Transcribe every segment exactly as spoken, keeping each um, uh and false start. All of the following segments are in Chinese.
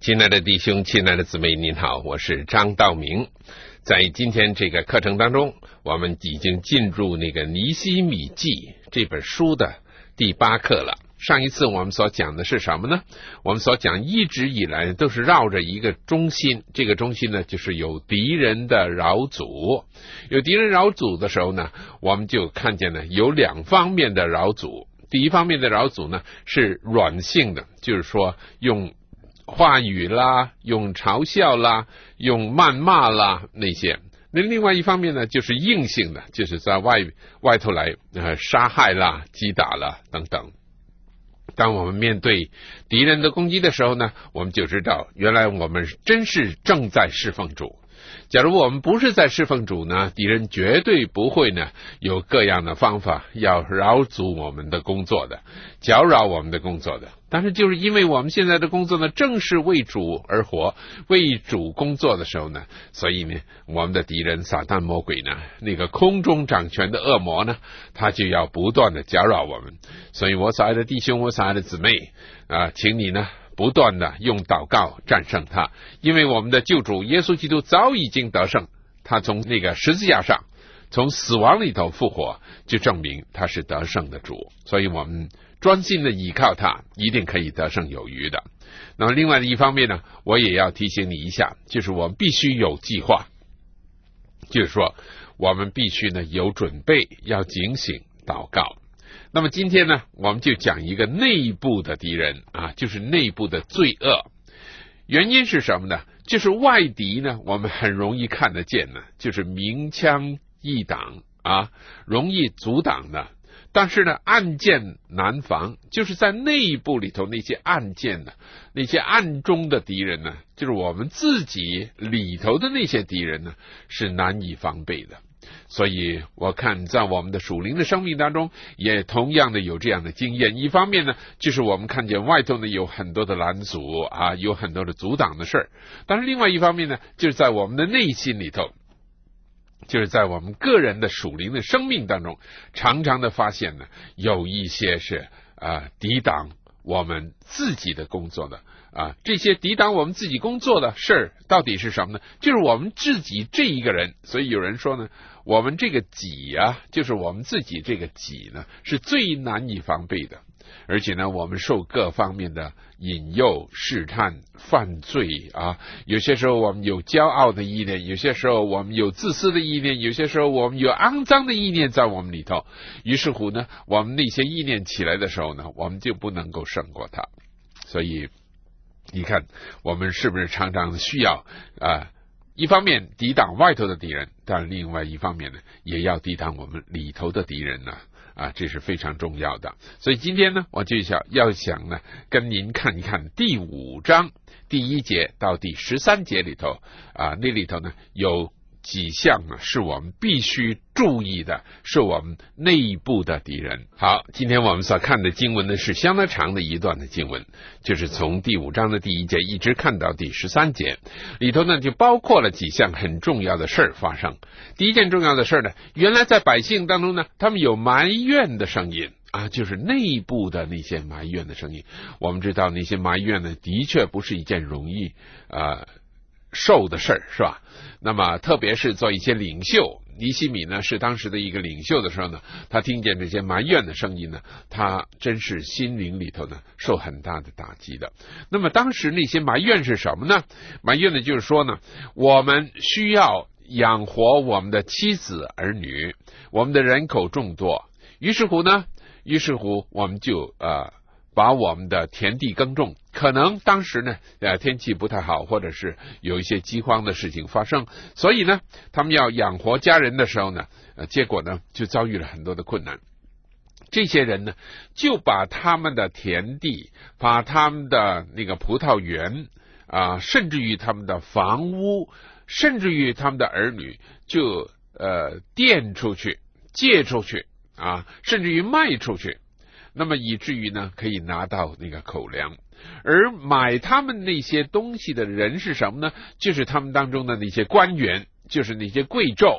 亲爱的弟兄，亲爱的姊妹，您好，我是张道明。在今天这个课程当中，我们已经进入那个尼希米记这本书的第八课了。上一次我们所讲的是什么呢？我们所讲一直以来都是绕着一个中心，这个中心呢就是有敌人的扰阻。有敌人扰阻的时候呢，我们就看见呢有两方面的扰阻。第一方面的扰阻呢是软性的，就是说用话语啦，用嘲笑啦，用谩骂啦那些。那另外一方面呢就是硬性的，就是在外外头来呃杀害啦，击打啦等等。当我们面对敌人的攻击的时候呢，我们就知道原来我们真是正在侍奉主。假如我们不是在侍奉主呢，敌人绝对不会呢有各样的方法要扰阻我们的工作的，搅扰我们的工作的。但是就是因为我们现在的工作呢正是为主而活，为主工作的时候呢，所以呢我们的敌人撒旦魔鬼呢，那个空中掌权的恶魔呢，他就要不断的搅扰我们。所以我所爱的弟兄，我所爱的姊妹啊，请你呢不断的用祷告战胜他，因为我们的救主耶稣基督早已经得胜，他从那个十字架上从死亡里头复活，就证明他是得胜的主。所以我们专心的依靠他，一定可以得胜有余的。那么另外的一方面呢，我也要提醒你一下，就是我们必须有计划，就是说我们必须呢有准备，要警醒祷告。那么今天呢，我们就讲一个内部的敌人啊，就是内部的罪恶。原因是什么呢？就是外敌呢，我们很容易看得见呢，就是明枪易挡啊，容易阻挡的。但是呢，暗箭难防，就是在内部里头那些暗箭呢，那些暗中的敌人呢，就是我们自己里头的那些敌人呢，是难以防备的。所以我看在我们的属灵的生命当中也同样的有这样的经验。一方面呢，就是我们看见外头呢有很多的拦阻啊，有很多的阻挡的事儿。但是另外一方面呢，就是在我们的内心里头，就是在我们个人的属灵的生命当中，常常的发现呢，有一些是啊抵挡我们自己的工作的啊，这些抵挡我们自己工作的事儿到底是什么呢？就是我们自己这一个人。所以有人说呢，我们这个己啊，就是我们自己这个己呢，是最难以防备的。而且呢，我们受各方面的引诱、试探、犯罪啊，有些时候我们有骄傲的意念，有些时候我们有自私的意念，有些时候我们有肮脏的意念在我们里头。于是乎呢，我们那些意念起来的时候呢，我们就不能够胜过它。所以你看，我们是不是常常需要啊？一方面抵挡外头的敌人，但另外一方面呢，也要抵挡我们里头的敌人呢。啊，这是非常重要的。所以今天呢，我就想要想呢，跟您看一看第五章第一节到第十三节里头啊，那里头呢有几项呢是我们必须注意的，是我们内部的敌人。好，今天我们所看的经文呢是相当长的一段的经文，就是从第五章的第一节一直看到第十三节，里头呢就包括了几项很重要的事儿发生。第一件重要的事呢，原来在百姓当中呢，他们有埋怨的声音啊，就是内部的那些埋怨的声音。我们知道那些埋怨呢，的确不是一件容易呃受的事儿，是吧？那么特别是做一些领袖，尼希米呢是当时的一个领袖的时候呢，他听见这些埋怨的声音呢，他真是心灵里头呢受很大的打击的。那么当时那些埋怨是什么呢？埋怨的就是说呢，我们需要养活我们的妻子儿女，我们的人口众多，于是乎呢，于是乎我们就呃把我们的田地耕种，可能当时呢呃天气不太好，或者是有一些饥荒的事情发生，所以呢他们要养活家人的时候呢，呃结果呢就遭遇了很多的困难。这些人呢就把他们的田地，把他们的那个葡萄园啊、呃，甚至于他们的房屋，甚至于他们的儿女，就呃垫出去，借出去啊，甚至于卖出去。那么以至于呢可以拿到那个口粮。而买他们那些东西的人是什么呢？就是他们当中的那些官员，就是那些贵胄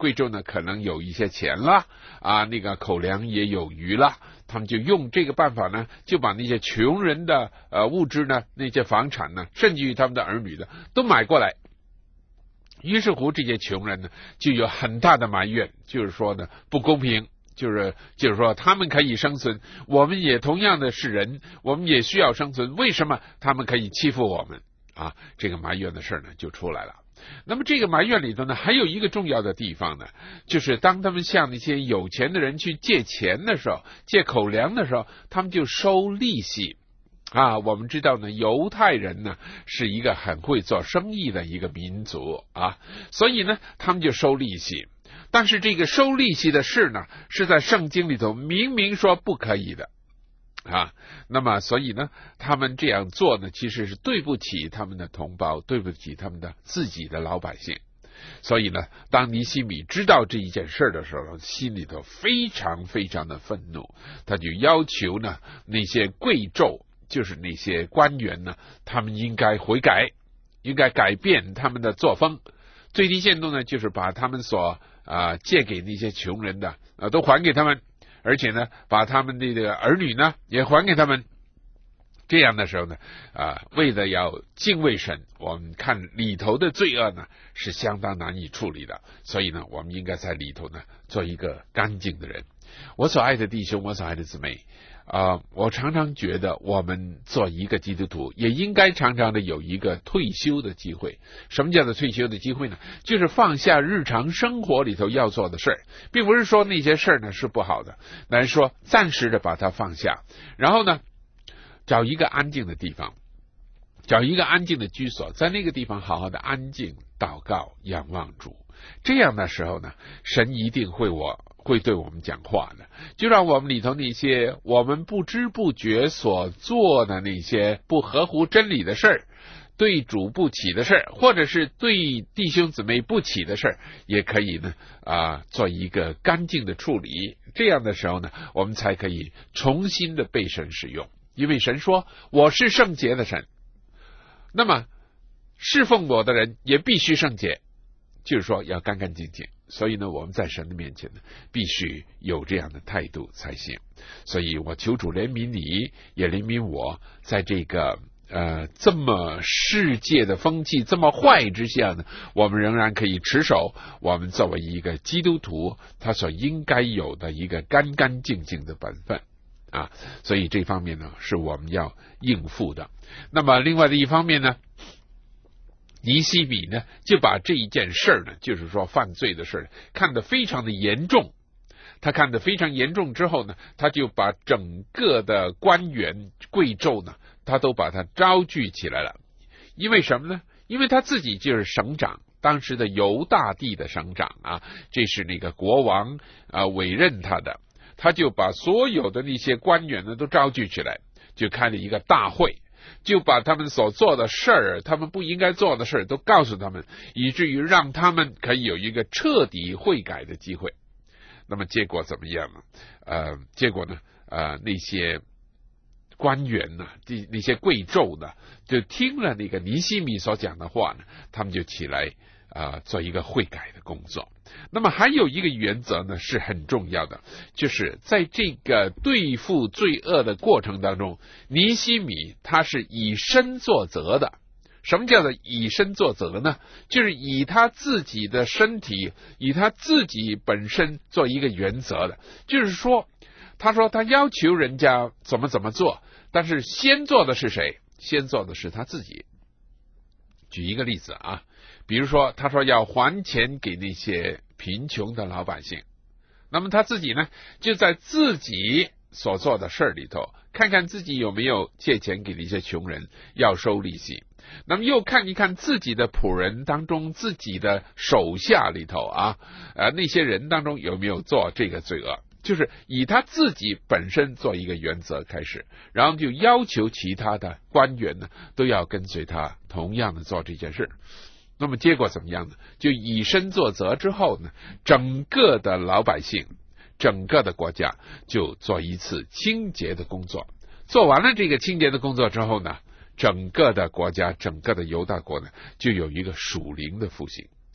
贵胄呢可能有一些钱了啊，那个口粮也有余了，他们就用这个办法呢，就把那些穷人的呃物质呢，那些房产呢，甚至于他们的儿女的都买过来。于是乎这些穷人呢就有很大的埋怨，就是说呢不公平，就是就是说他们可以生存，我们也同样的是人，我们也需要生存，为什么他们可以欺负我们啊？这个埋怨的事呢就出来了。那么这个埋怨里头呢还有一个重要的地方呢，就是当他们向那些有钱的人去借钱的时候，借口粮的时候，他们就收利息啊。我们知道呢，犹太人呢是一个很会做生意的一个民族啊，所以呢他们就收利息。但是这个收利息的事呢，是在圣经里头明明说不可以的啊。那么所以呢他们这样做呢，其实是对不起他们的同胞，对不起他们的自己的老百姓。所以呢当尼希米知道这一件事的时候，心里头非常非常的愤怒，他就要求呢那些贵胄，就是那些官员呢，他们应该悔改，应该改变他们的作风。最低限度呢就是把他们所啊借给那些穷人的啊都还给他们，而且呢把他们的这个儿女呢也还给他们。这样的时候呢啊为了要敬畏神，我们看里头的罪恶呢是相当难以处理的，所以呢我们应该在里头呢做一个干净的人。我所爱的弟兄，我所爱的姊妹啊、呃，我常常觉得我们做一个基督徒也应该常常的有一个退休的机会。什么叫做退休的机会呢？就是放下日常生活里头要做的事儿，并不是说那些事儿呢是不好的，乃是说暂时的把它放下，然后呢找一个安静的地方，找一个安静的居所，在那个地方好好的安静祷告仰望主。这样的时候呢，神一定会我会对我们讲话的，就让我们里头那些我们不知不觉所做的那些不合乎真理的事儿，对主不起的事儿，或者是对弟兄姊妹不起的事儿，也可以呢啊做一个干净的处理。这样的时候呢，我们才可以重新的被神使用。因为神说我是圣洁的神，那么侍奉我的人也必须圣洁，就是说要干干净净。所以呢我们在神的面前呢必须有这样的态度才行。所以我求主怜悯你，也怜悯我，在这个呃这么世界的风气这么坏之下呢，我们仍然可以持守我们作为一个基督徒他所应该有的一个干干净净的本分啊。所以这方面呢是我们要应付的。那么另外的一方面呢，尼希米呢就把这一件事呢，就是说犯罪的事看得非常的严重。他看得非常严重之后呢，他就把整个的官员贵胄呢，他都把他招聚起来了。因为什么呢？因为他自己就是省长，当时的犹大地的省长啊，这是那个国王啊委任他的，他就把所有的那些官员呢都招聚起来，就开了一个大会，就把他们所做的事儿，他们不应该做的事儿都告诉他们，以至于让他们可以有一个彻底悔改的机会。那么结果怎么样呢？呃，结果呢，呃，那些官员呢，那些贵胄呢，就听了那个尼希米所讲的话呢，他们就起来啊、呃，做一个悔改的工作。那么还有一个原则呢是很重要的，就是在这个对付罪恶的过程当中，尼希米他是以身作则的。什么叫做以身作则呢？就是以他自己的身体，以他自己本身做一个原则的。就是说，他说他要求人家怎么怎么做，但是先做的是谁？先做的是他自己。举一个例子啊，比如说他说要还钱给那些贫穷的老百姓，那么他自己呢，就在自己所做的事里头，看看自己有没有借钱给那些穷人要收利息。那么又看一看自己的仆人当中，自己的手下里头啊，呃那些人当中有没有做这个罪恶，就是以他自己本身做一个原则开始，然后就要求其他的官员呢都要跟随他同样的做这件事。那么结果怎么样呢？就以身作则之后呢，整个的老百姓，整个的国家就做一次清洁的工作。做完了这个清洁的工作之后呢，整个的国家，整个的犹大国呢，就有一个属灵的复兴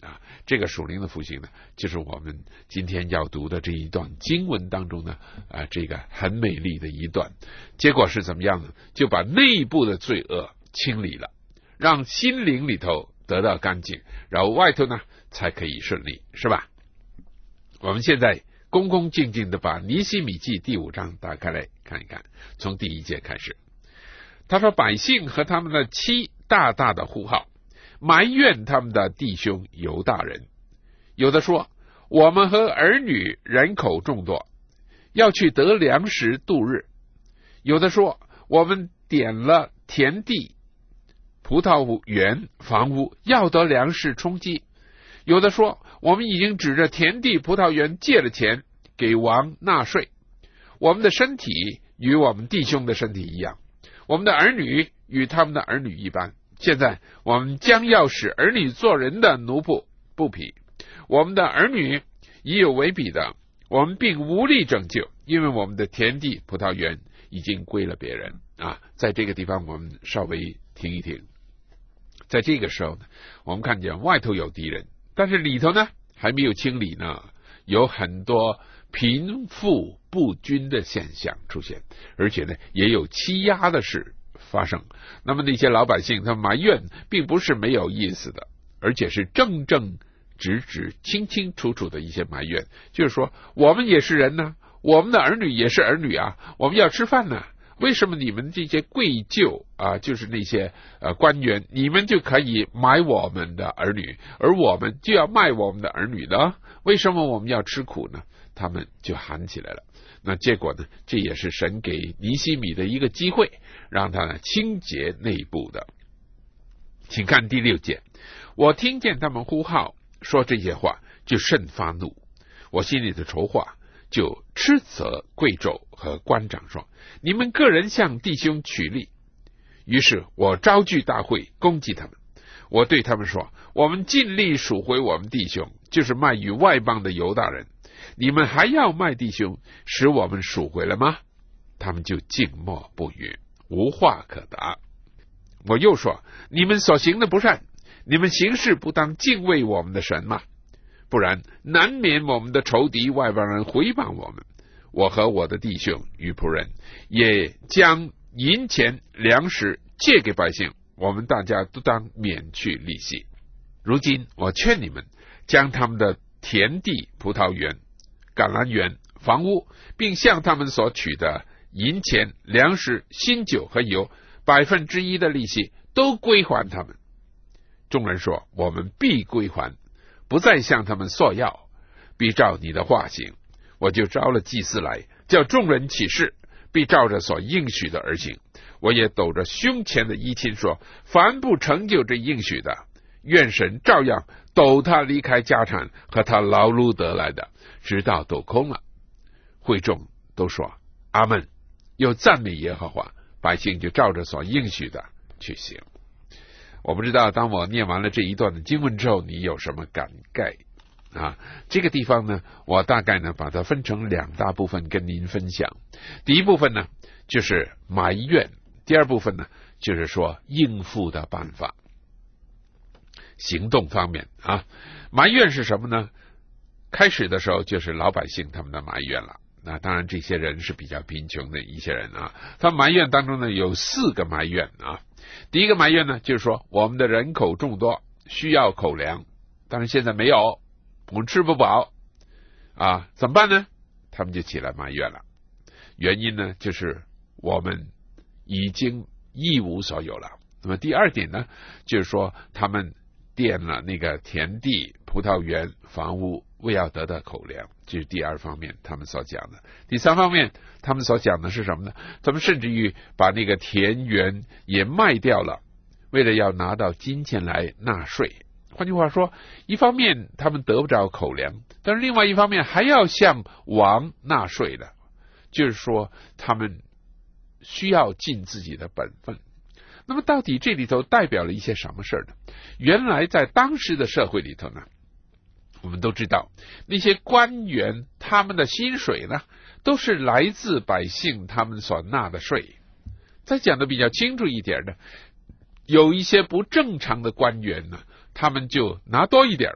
啊，这个属灵的复兴呢，就是我们今天要读的这一段经文当中呢，啊，这个很美丽的一段。结果是怎么样呢？就把内部的罪恶清理了，让心灵里头得到干净，然后外头呢才可以顺利，是吧？我们现在恭恭敬敬的把尼希米记第五章打开来看一看，从第一节开始。他说，百姓和他们的妻大大的呼号，埋怨他们的弟兄犹大人。有的说，我们和儿女人口众多，要去得粮食度日。有的说，我们点了田地、葡萄园、房屋，要得粮食充饥。有的说，我们已经指着田地、葡萄园借了钱给王纳税。我们的身体与我们弟兄的身体一样，我们的儿女与他们的儿女一般。现在我们将要使儿女做人的奴仆不匹，我们的儿女已有为比的，我们并无力拯救，因为我们的田地、葡萄园已经归了别人啊。在这个地方我们稍微停一停。在这个时候呢，我们看见外头有敌人，但是里头呢还没有清理呢，有很多贫富不均的现象出现，而且呢也有欺压的事发生。那么那些老百姓他埋怨并不是没有意思的，而且是正正直直清清楚楚的一些埋怨，就是说我们也是人呢、啊，我们的儿女也是儿女啊，我们要吃饭呢、啊，为什么你们这些贵胄啊，就是那些呃官员，你们就可以买我们的儿女，而我们就要卖我们的儿女呢？为什么我们要吃苦呢？他们就喊起来了。那结果呢，这也是神给尼希米的一个机会，让他呢清洁内部的。请看第六节，我听见他们呼号说这些话，就甚发怒，我心里的筹划就斥责贵胄和官长说，你们个人向弟兄取利。于是我招聚大会攻击他们，我对他们说，我们尽力赎回我们弟兄，就是卖与外邦的犹大人，你们还要卖弟兄，使我们赎回了吗？他们就静默不语，无话可答。我又说，你们所行的不善，你们行事不当敬畏我们的神吗？不然难免我们的仇敌外邦人回谤我们。我和我的弟兄与仆人也将银钱粮食借给百姓，我们大家都当免去利息。如今我劝你们，将他们的田地、葡萄园、橄榄园、房屋，并向他们所取的银钱、粮食、新酒和油百分之一的利息都归还他们。众人说，我们必归还，不再向他们索要，必照你的话行。我就招了祭司来，叫众人起誓，必照着所应许的而行。我也抖着胸前的衣襟说，凡不成就这应许的，愿神照样抖他离开家产和他劳碌得来的，直到抖空了。会众都说阿们，又赞美耶和华，百姓就照着所应许的去行。我不知道当我念完了这一段的经文之后，你有什么感慨啊？这个地方呢，我大概呢把它分成两大部分跟您分享。第一部分呢就是埋怨，第二部分呢就是说应付的办法。行动方面啊，埋怨是什么呢？开始的时候就是老百姓他们的埋怨了。那当然这些人是比较贫穷的一些人啊，他埋怨当中呢有四个埋怨啊。第一个埋怨呢就是说我们的人口众多，需要口粮，但是现在没有，我们吃不饱啊，怎么办呢？他们就起来埋怨了。原因呢就是我们已经一无所有了。那么第二点呢就是说他们垫了那个田地、葡萄园、房屋，为要得到口粮，这是第二方面他们所讲的。第三方面他们所讲的是什么呢？他们甚至于把那个田园也卖掉了，为了要拿到金钱来纳税。换句话说，一方面他们得不着口粮，但是另外一方面还要向王纳税的，就是说他们需要尽自己的本分。那么到底这里头代表了一些什么事呢？原来在当时的社会里头呢，我们都知道那些官员他们的薪水呢都是来自百姓他们所纳的税。再讲的比较清楚一点的，有一些不正常的官员呢，他们就拿多一点，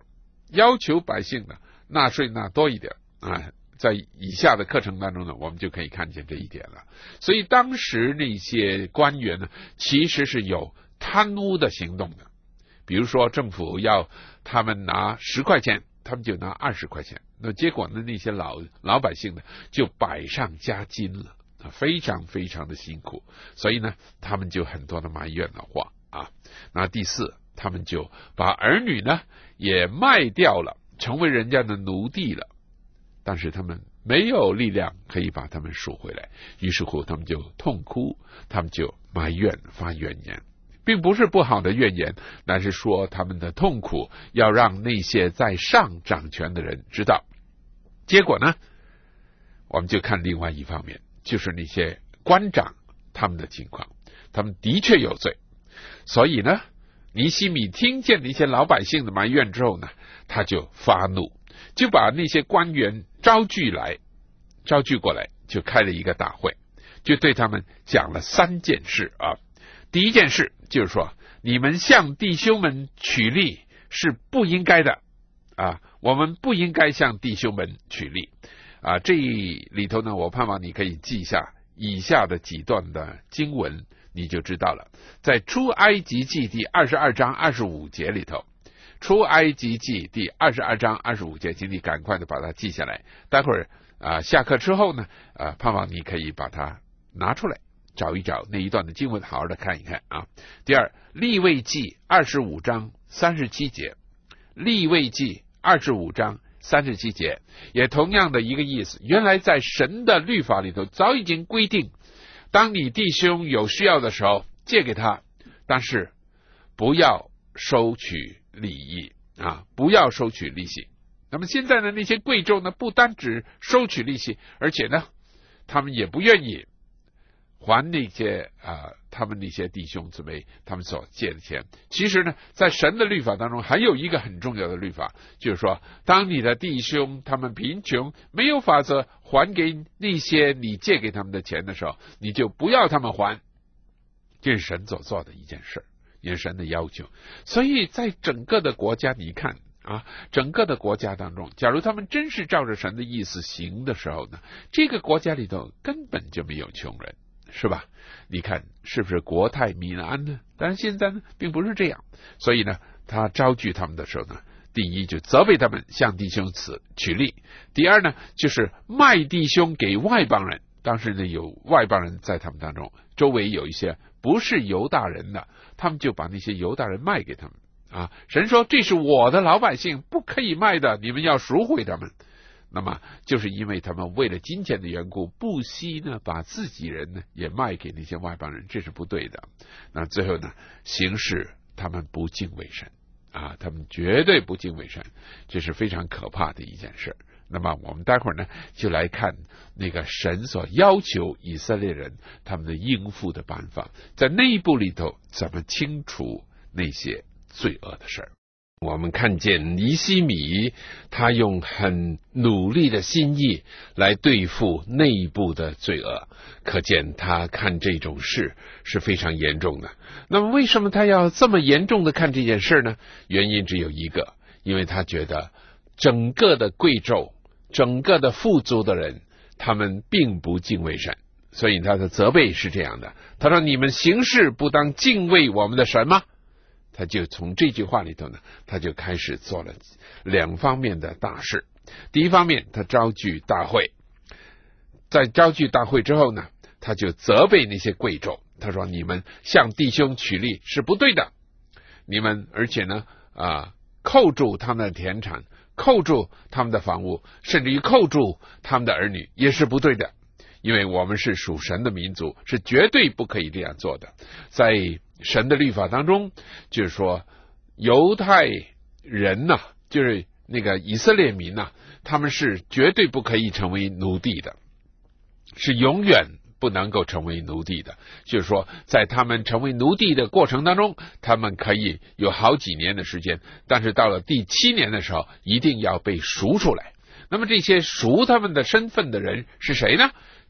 要求百姓呢纳税纳多一点啊。在以下的课程当中呢，我们就可以看见这一点了。所以当时那些官员呢，其实是有贪污的行动的。比如说政府要他们拿十块钱，他们就拿二十块钱，那结果呢，那些老老百姓呢就百上加斤了，非常非常的辛苦。所以呢，他们就很多的埋怨的话啊。那第四，他们就把儿女呢也卖掉了，成为人家的奴隶了。但是他们没有力量可以把他们赎回来，于是乎他们就痛哭，他们就埋怨发怨言，并不是不好的怨言，乃是说他们的痛苦要让那些在上掌权的人知道。结果呢，我们就看另外一方面，就是那些官长他们的情况，他们的确有罪。所以呢，尼希米听见那些老百姓的埋怨之后呢，他就发怒，就把那些官员招聚来，招聚过来，就开了一个大会，就对他们讲了三件事啊。第一件事就是说，你们向弟兄们取利是不应该的啊，我们不应该向弟兄们取利啊。这里头呢，我盼望你可以记下以下的几段的经文，你就知道了。在出埃及记第二十二章二十五节里头，出埃及记第二十二章二十五节，请你赶快的把它记下来。待会儿啊，下课之后呢，啊，盼望你可以把它拿出来，找一找那一段的经文，好好的看一看啊。第二，利未记二十五章三十七节，利未记二十五章三十七节，也同样的一个意思。原来在神的律法里头早已经规定，当你弟兄有需要的时候借给他，但是不要收取利益啊，不要收取利息。那么现在呢，那些贵胄呢，不单只收取利息，而且呢，他们也不愿意还那些啊，他们那些弟兄姊妹他们所借的钱。其实呢，在神的律法当中，还有一个很重要的律法，就是说，当你的弟兄他们贫穷，没有法则还给那些你借给他们的钱的时候，你就不要他们还。这是神所做的一件事，也是神的要求。所以在整个的国家，你看啊，整个的国家当中，假如他们真是照着神的意思行的时候呢，这个国家里头根本就没有穷人，是吧？你看是不是国泰民安呢？但是现在呢，并不是这样。所以呢，他招聚他们的时候呢，第一就责备他们向弟兄取利，第二呢，就是卖弟兄给外邦人。当时呢，有外邦人在他们当中，周围有一些不是犹大人的，他们就把那些犹大人卖给他们啊。神说这是我的老百姓，不可以卖的，你们要赎回他们。那么就是因为他们为了金钱的缘故，不惜呢把自己人呢也卖给那些外邦人，这是不对的。那最后呢，行事他们不敬畏神啊，他们绝对不敬畏神，这是非常可怕的一件事。那么我们待会儿呢，就来看那个神所要求以色列人他们的应付的办法，在内部里头怎么清除那些罪恶的事儿。 我们看见尼希米他用很努力的心意来对付内部的罪恶，可见他看这种事是非常严重的。那么为什么他要这么严重的看这件事呢？原因只有一个，因为他觉得整个的贵胄，整个的富足的人，他们并不敬畏神，所以他的责备是这样的。他说：“你们行事不当敬畏我们的神吗？”他就从这句话里头呢，他就开始做了两方面的大事。第一方面，他召聚大会，在召聚大会之后呢，他就责备那些贵胄。他说：“你们向弟兄取利是不对的，你们而且呢啊，扣住他们的田产，扣住他们的房屋，甚至于扣住他们的儿女，也是不对的。因为我们是属神的民族，是绝对不可以这样做的。在神的律法当中，就是说犹太人呐、啊，就是那个以色列民呐、啊，他们是绝对不可以成为奴隶的，是永远不能够成为奴隶的。就是说在他们成为奴隶的过程当中，他们可以有好几年的时间，但是到了第七年的时候，一定要被赎出来。那么这些赎他们的身份的人是谁呢？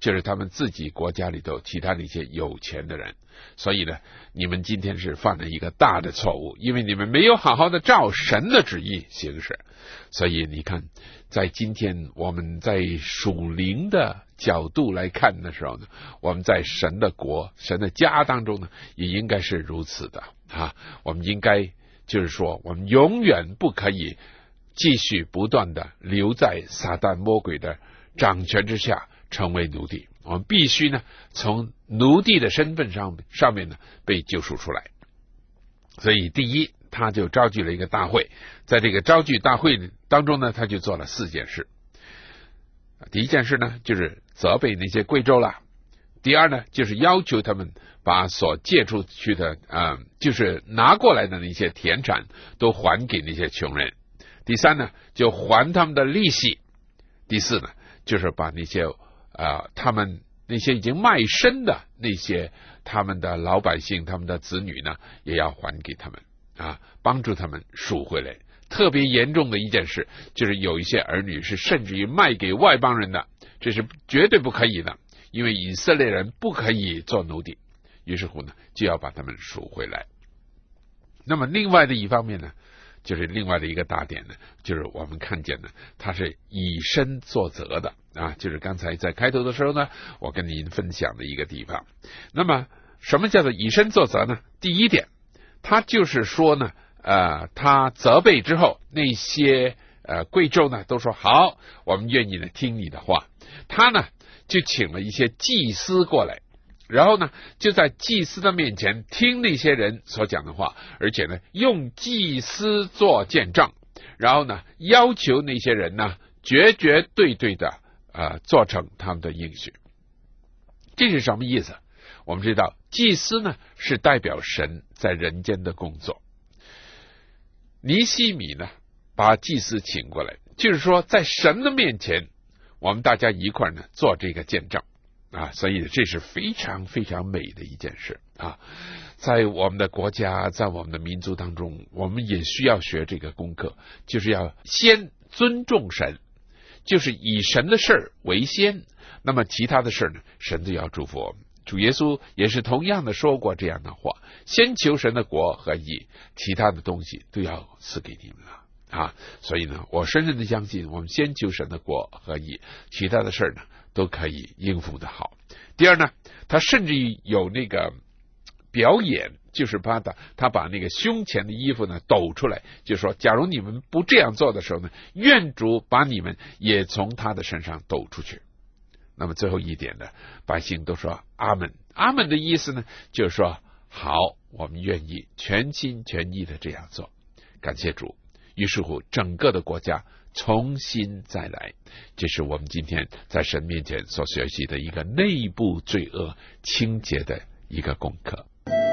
就是他们自己国家里头其他的一些有钱的人。所以呢，你们今天是犯了一个大的错误，因为你们没有好好的照神的旨意行事。所以你看，在今天我们在属灵的角度来看的时候呢，我们在神的国、神的家当中呢，也应该是如此的啊。我们应该就是说，我们永远不可以继续不断的留在撒旦魔鬼的掌权之下，成为奴隶。我们必须呢，从奴隶的身份上上面呢被救赎出来。所以第一，他就召集了一个大会，在这个召集大会当中呢，他就做了四件事。第一件事呢，就是责备那些贵胄了；第二呢，就是要求他们把所借出去的啊、呃，就是拿过来的那些田产都还给那些穷人；第三呢，就还他们的利息；第四呢，就是把那些啊、呃，他们那些已经卖身的那些他们的老百姓、他们的子女呢，也要还给他们啊，帮助他们赎回来。特别严重的一件事，就是有一些儿女是甚至于卖给外邦人的，这是绝对不可以的，因为以色列人不可以做奴隶。于是乎呢，就要把他们赎回来。那么另外的一方面呢，就是另外的一个大点呢，就是我们看见呢，他是以身作则的啊，就是刚才在开头的时候呢，我跟您分享的一个地方。那么什么叫做以身作则呢？第一点，他就是说呢，呃，他责备之后，那些呃贵胄呢都说好，我们愿意呢听你的话。他呢就请了一些祭司过来，然后呢就在祭司的面前听那些人所讲的话，而且呢用祭司做见证，然后呢要求那些人呢绝绝对对的呃做成他们的应许。这是什么意思？我们知道祭司呢是代表神在人间的工作。尼希米呢把祭司请过来，就是说在神的面前，我们大家一块呢做这个见证啊，所以这是非常非常美的一件事啊。在我们的国家，在我们的民族当中，我们也需要学这个功课，就是要先尊重神，就是以神的事儿为先，那么其他的事呢，神都要祝福我们。主耶稣也是同样的说过这样的话，先求神的国和义，其他的东西都要赐给你们了啊。所以呢，我深深的相信，我们先求神的国和义，其他的事呢都可以应付的好。第二呢，他甚至于有那个表演，就是把他他把那个胸前的衣服呢抖出来，就说假如你们不这样做的时候呢，愿主把你们也从他的身上抖出去。那么最后一点呢，百姓都说阿们。阿们的意思呢，就是说好，我们愿意全心全意的这样做，感谢主。于是乎整个的国家重新再来，这是我们今天在神面前所学习的一个内部罪恶清洁的一个功课。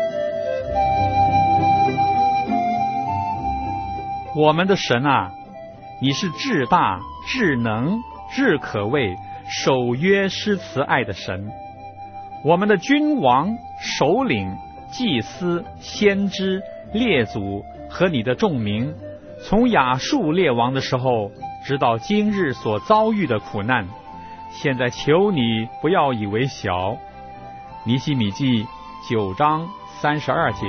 我们的神啊，你是至大至能至可畏守约施慈爱的神。我们的君王首领祭司先知列祖和你的众民，从亚述列王的时候直到今日所遭遇的苦难，现在求你不要以为小。尼希米记九章三十二节。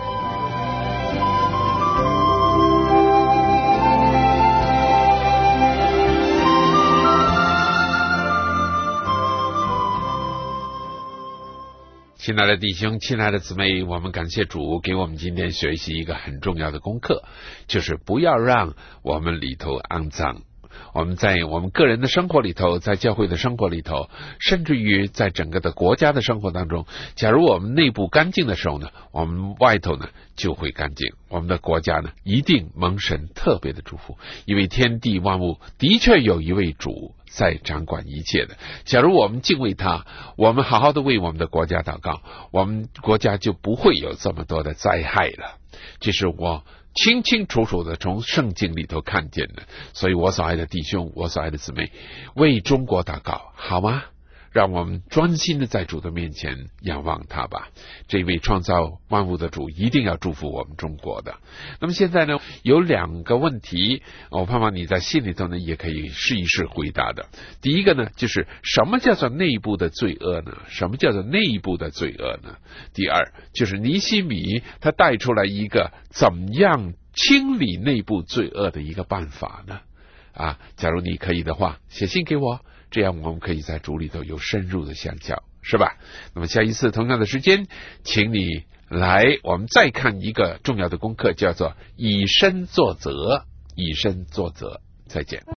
亲爱的弟兄，亲爱的姊妹，我们感谢主给我们今天学习一个很重要的功课，就是不要让我们里头肮脏。我们在我们个人的生活里头，在教会的生活里头，甚至于在整个的国家的生活当中，假如我们内部干净的时候呢，我们外头呢就会干净。我们的国家呢一定蒙神特别的祝福，因为天地万物的确有一位主在掌管一切的。假如我们敬畏他，我们好好的为我们的国家祷告，我们国家就不会有这么多的灾害了。这是我清清楚楚的从圣经里头看见的。所以我所爱的弟兄，我所爱的姊妹，为中国祷告好吗？ 让我们专心的在主的面前仰望他吧。这位创造万物的主一定要祝福我们中国的。那么现在呢，有两个问题，我盼望你在心里头呢也可以试一试回答的。第一个呢，就是什么叫做内部的罪恶呢？什么叫做内部的罪恶呢？第二，就是尼希米他带出来一个怎么样清理内部罪恶的一个办法呢？啊，假如你可以的话，写信给我，这样我们可以在主里头有深入的相交，是吧？那么下一次同样的时间，请你来，我们再看一个重要的功课，叫做以身作则。以身作则。再见。